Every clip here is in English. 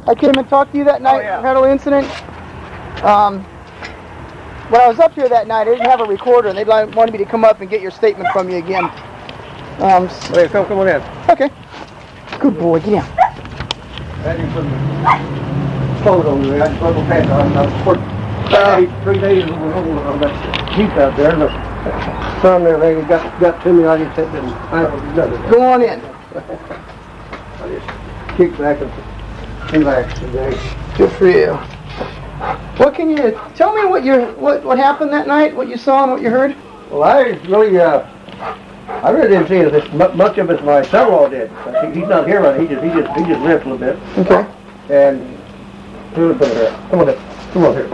I came and talked to you that night. yeah. Had a little incident. When I was up here that night, I didn't have a recorder, and they wanted me to come up and get your statement from you again. Hey, come on in. Okay. Good boy, get down. I didn't put my clothes on there. I just put my pants on. I was working 3 days on that Jeep out there. And the sun there, they got to me. I just said, Go on in. I just kicked back and relaxed today. Good for you. What can you tell me? What happened that night? What you saw and what you heard? Well, I really didn't see this much of it. My son-in-law did. He's not here right. He just lived a little bit. Okay. And come on here. Come on here.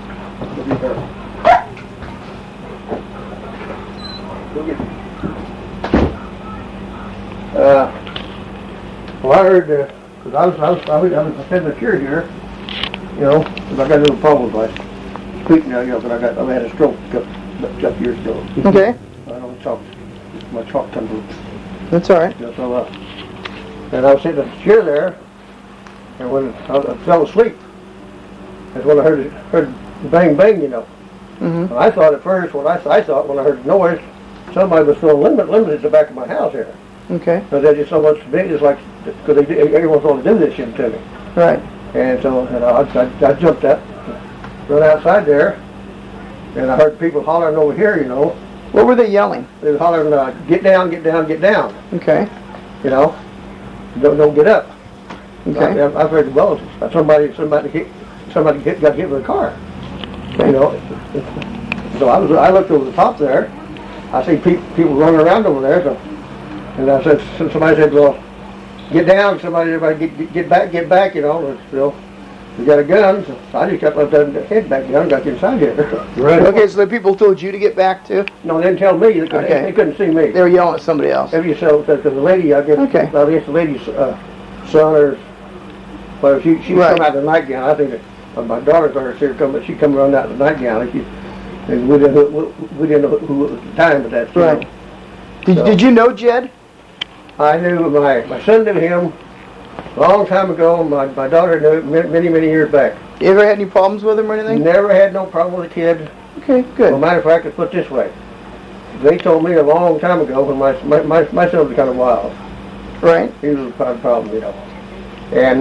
Well, I heard because I was sitting the chair here. You know, because I got a little problem with my speech now. You know, but I had a stroke a couple years ago. Okay. I don't talk. My chalk comes loose. That's all right. You know, so, and I was sitting in the chair there, and when I fell asleep, that's when I heard the bang bang, you know. Mm-hmm. And I thought at first, when I thought when I heard the noise, somebody was throwing lemons at the back of my house here. Okay. Because they're just so much big, it's like, because everyone's going to do this shit to me. Right. And so I jumped up, run outside there, and I heard people hollering over here, you know. What were they yelling? They were hollering, get down, get down, get down. Okay. You know, don't get up. Okay. I've heard, well, somebody got hit with a car. Okay. You know, so I looked over the top there. I see people running around over there. So, and I said, somebody said, well, get down. Everybody get back. You know, so we got a gun. So I just kept the head back down, got inside here. Right. Okay, so the people told you to get back too? No, they didn't tell me. They couldn't see me. They were yelling at somebody else. Because the lady, I guess the lady's son or, well, she come out in the nightgown. I think that my daughter's here she come running out in the nightgown. And we didn't know who at the time, but that's right. Did you know Jed? I knew my son knew him a long time ago. My daughter knew him many years back. You ever had any problems with him or anything? Never had no problem with the kid. Okay, good. Well, matter of fact, let's put it this way. They told me a long time ago when my son was kind of wild. Right. He was a problem, you know. And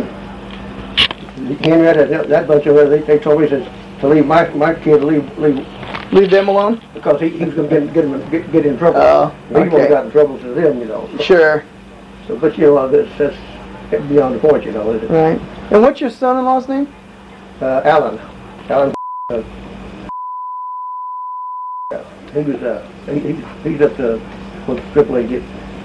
Henrietta, that bunch of them, they told me to leave my kid, leave them alone? Because he was going to get in trouble. Oh, okay. He would have gotten in trouble to them, you know. So. Sure. So, but you know, that's beyond the point, you know. Right. And what's your son-in-law's name? Alan. He was he's at the AAA.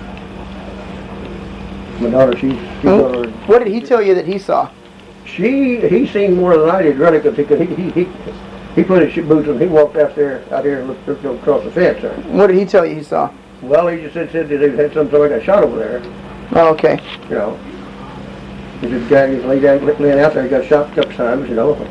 My daughter, she's what did he tell you that he saw? He seen more than I did, really, because he put his boots on. He walked out here and looked across the fence there. What did he tell you he saw? Well, he just said that they had somebody got shot over there. Oh, okay. You know, this guy laying out there, he got shot a couple times, you know.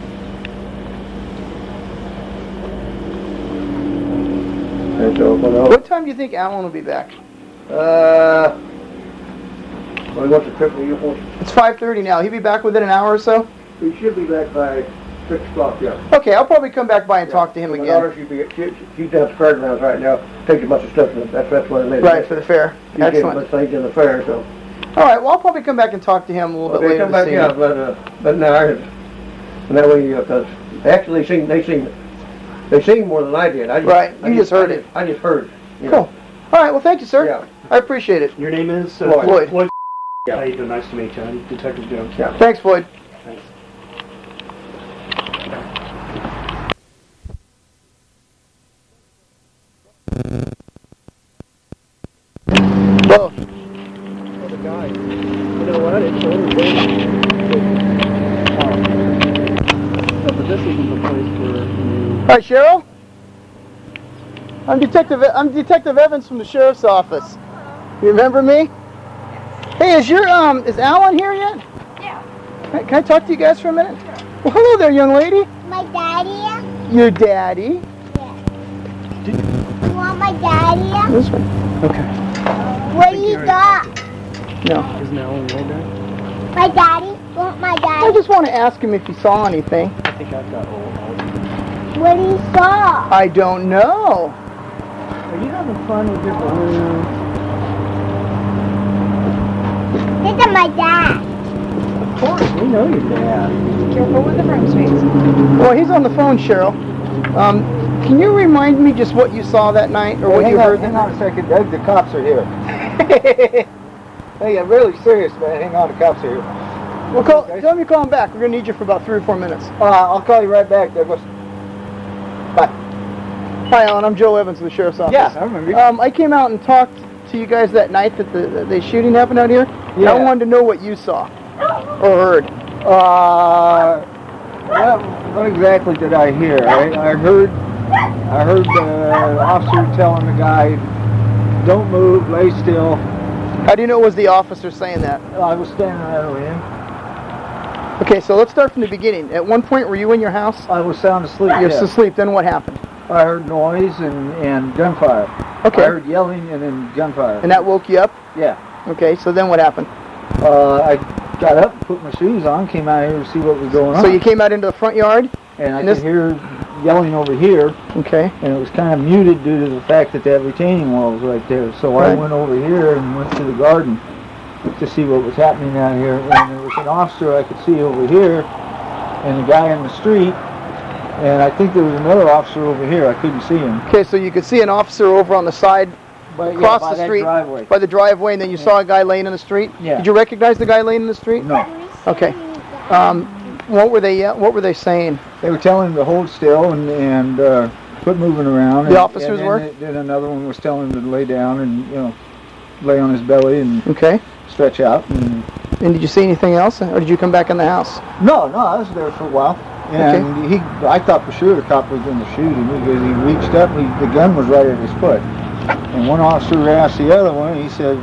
And so, what time do you think Alan will be back? Well, he wants to trip me. It's 5:30 now. He'll be back within an hour or so? He should be back by 6 o'clock, yeah. Okay, I'll probably come back by and talk to him again. My daughter, she's down at the fairgrounds right now, taking a bunch of stuff. That's what it is. Right, for the fair. She's getting a bunch of things in the fair, so. All right, well, I'll probably come back and talk to him a little bit later. Come back, yeah, but now, and that way, because actually they seen more than I did. You just heard it. I just heard. Cool. All right, well, thank you, sir. Yeah. I appreciate it. Your name is? Floyd. Floyd. Yeah. How you doing? Nice to meet you. I'm Detective Jones. Yeah. Thanks, Floyd. Thanks. Whoa. The guy. You know what? It's But this isn't the place where you... All right, Cheryl. I'm Detective Evans from the Sheriff's Office. You remember me? Hey, is Alan here yet? Yeah. Can I talk to you guys for a minute? Sure. Well, hello there, young lady. My daddy? Your daddy? Yeah. You want my daddy? This way. Okay. What do you got? No. Isn't Alan right there? My daddy? Want my daddy? just want to ask him if he saw anything. I think I've got old. What he saw? I don't know. Are you having fun with your balloons? This is my dad. Of course, we know your dad. Careful with the front space. Well, he's on the phone, Cheryl. Can you remind me just what you saw that night, or what you heard? Hang on a second, Doug. The cops are here. Hey, I'm really serious, man. Hang on, the cops are here. Well, tell me to call him back. We're going to need you for about 3 or 4 minutes. I'll call you right back, Douglas. Bye. Hi, Alan. I'm Joe Evans of the Sheriff's Office. Yeah, I remember you. I came out and talked to you guys that night that the shooting happened out here. Yeah. I wanted to know what you saw or heard. What exactly did I hear? I heard the officer telling the guy, "Don't move, lay still." How do you know it was the officer saying that? I was standing right over him. Okay, so let's start from the beginning. At one point, were you in your house? I was sound asleep. You're yeah. asleep. Then what happened? I heard noise and gunfire. Okay. I heard yelling and then gunfire. And that woke you up? Yeah. Okay, so then what happened? I got up, put my shoes on, came out here to see what was going on. So you came out into the front yard? and I could hear yelling over here. Okay. And it was kind of muted due to the fact that that retaining wall was right there. So I went over here and went to the garden to see what was happening out here. And there was an officer I could see over here, and a guy in the street. And I think there was another officer over here. I couldn't see him. Okay, so you could see an officer over on the side, across the street, by the driveway, and then you saw a guy laying in the street. Yeah. Did you recognize the guy laying in the street? No. Okay. What were they saying? They were telling him to hold still and quit moving around. The officers and were? Then another one was telling him to lay down and lay on his belly and stretch out. And did you see anything else, or did you come back in the house? No, I was there for a while. And I thought for sure the cop was going to shoot him because he reached up, the gun was right at his foot. And one officer asked the other one, he said,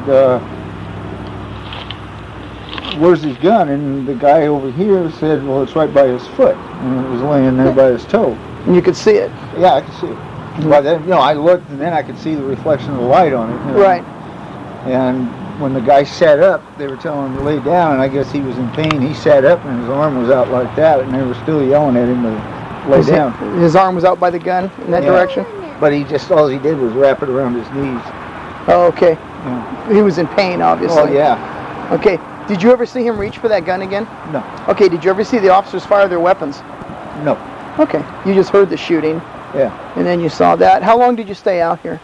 where's his gun? And the guy over here said, well, it's right by his foot. And it was laying there by his toe. And you could see it? Yeah, I could see it. But then, I looked and then I could see the reflection of the light on it. Right. And when the guy sat up, they were telling him to lay down, and I guess he was in pain. He sat up and his arm was out like that, and they were still yelling at him to lay down. His arm was out by the gun in that direction? But all he did was wrap it around his knees. Oh, okay. Yeah. He was in pain, obviously. Oh, yeah. Okay. Did you ever see him reach for that gun again? No. Okay, did you ever see the officers fire their weapons? No. Okay. You just heard the shooting. Yeah. And then you saw that. How long did you stay out here?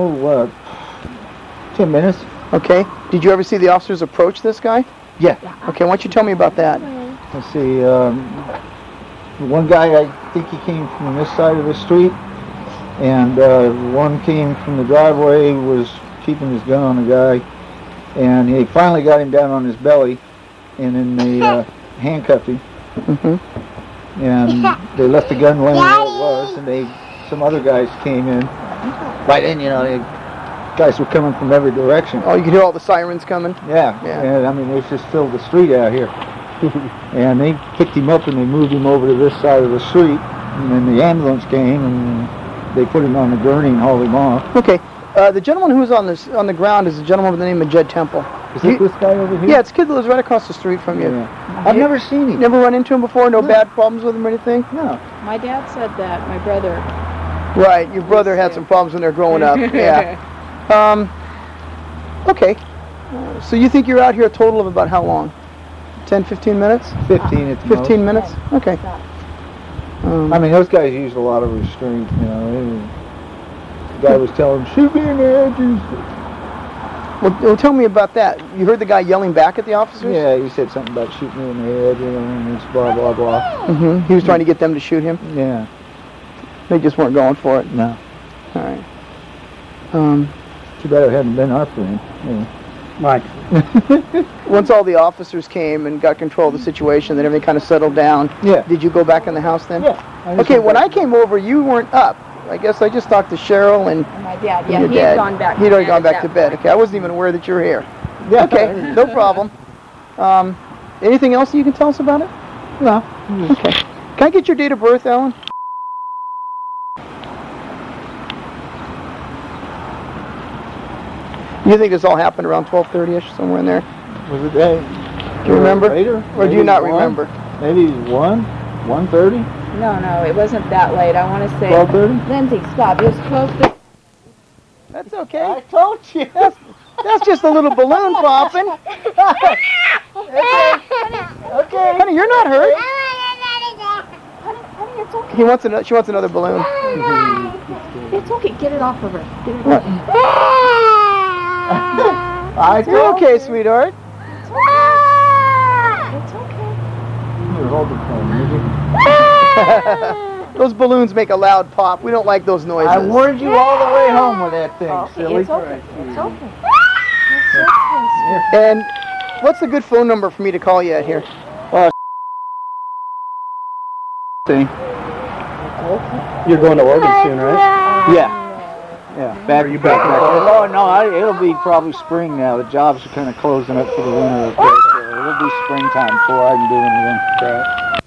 10 minutes. Okay. Did you ever see the officers approach this guy? Yeah. Okay, why don't you tell me about that? Let's see. One guy, I think he came from this side of the street, and one came from the driveway, was keeping his gun on the guy, and he finally got him down on his belly, and then they handcuffed him. Mm-hmm. And they left the gun laying where it was, and some other guys came in. By then, guys were coming from every direction. Oh, you could hear all the sirens coming? Yeah. And I mean, they just filled the street out here. And they picked him up and they moved him over to this side of the street. And then the ambulance came and they put him on the gurney and hauled him off. Okay. The gentleman who's on the ground is a gentleman by the name of Jed Temple. Is it this guy over here? Yeah, it's a kid that lives right across the street from you. Yeah. I've never seen him. Never run into him before? No bad problems with him or anything? No. My dad said that. My brother. Right. Your brother had some problems when they were growing up. Yeah. Okay. So you think you're out here a total of about how long? 10, 15 minutes? 15 at the 15 minutes? Okay. I mean, those guys used a lot of restraint, The guy was telling them, shoot me in the edges. Well, tell me about that. You heard the guy yelling back at the officers? Yeah, he said something about shooting me in the head, and it's blah, blah, blah. Mm-hmm. He was trying to get them to shoot him? Yeah. They just weren't going for it? No. All right. Too bad it hadn't been our friend. Yeah. Right. Once all the officers came and got control of the situation, then everything kind of settled down. Yeah. Did you go back in the house then? Yeah. Okay, when I came over, you weren't up. I guess I just talked to Cheryl and My dad. Yeah, your he dad. had gone back. He'd already gone back to bed. Okay, I wasn't even aware that you were here. Yeah. Okay, no problem. Anything else you can tell us about it? No. Okay. Can I get your date of birth, Alan? You think this all happened around 12:30ish, somewhere in there? Was it that? Do you remember? Later? Or do you not Maybe remember? Maybe 1:30? No, it wasn't that late. I want to say. 12:30? Lindsay, stop. It was 12:30. That's okay. I told you. That's just a little balloon popping. Okay. Honey, you're not hurt. Honey, it's okay. He wants another. She wants another balloon. It's okay. Get it off of her. Get it off. You're okay, sweetheart. It's okay. Here, hold the phone, will you? Those balloons make a loud pop. We don't like those noises. I warned you all the way home with that thing, silly. It's okay. It's okay. And what's a good phone number for me to call you at here? Thing. You're going to Oregon soon, right? Yeah. Yeah. Back. Are you back? Oh no, it'll be probably spring now. The jobs are kind of closing up for the winter up there, so it'll be springtime before I can do anything. Right.